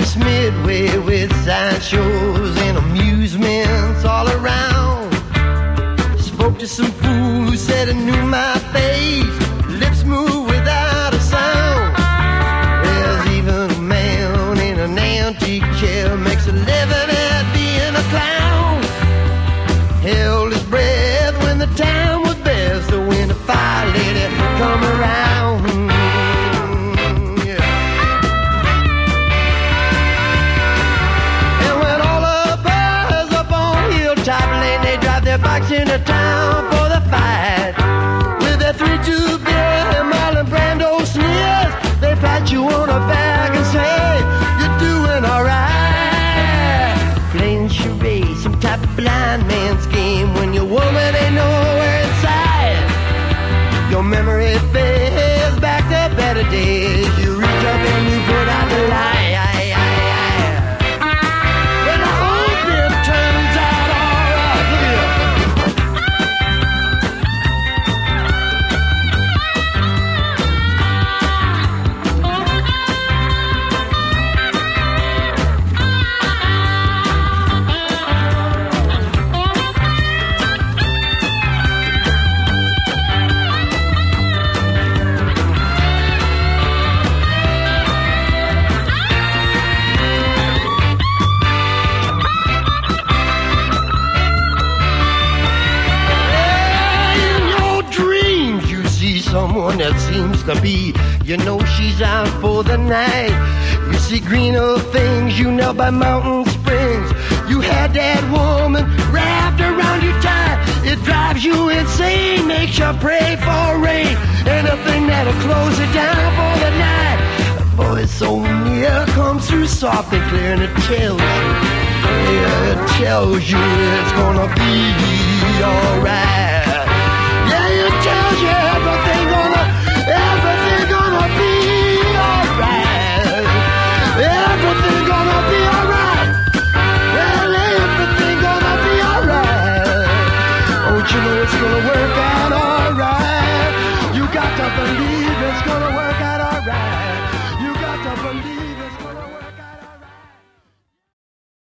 this midway with sideshows and amusements all around. Spoke to some fool who said he knew my face. Lips move without a sound. There's even a man in an antique chair makes a living at being a clown. Held his breath when the time was best, so when the fire lady come around. Bikes into town for the fight with their 3-2 beer and Marlon Brando sneers. They pat you on the back and say you're doing alright. Playing charades, some type of blind man's game when your woman ain't nowhere inside. Your memory fades back to better days. You reach up and you put out the light. But I hope it turns out alright. Look at it. Someone that seems to be, you know she's out for the night. You see greener things, you know, by mountain springs. You had that woman wrapped around you tight. It drives you insane, makes you pray for rain. Anything that'll close it down for the night. The voice so near comes through soft and clear, and it tells you, yeah, it tells you it's gonna be alright. Yeah, it tells you everything gonna be alright. Everything gonna be alright. Well, everything gonna be alright. Don't you know it's gonna work?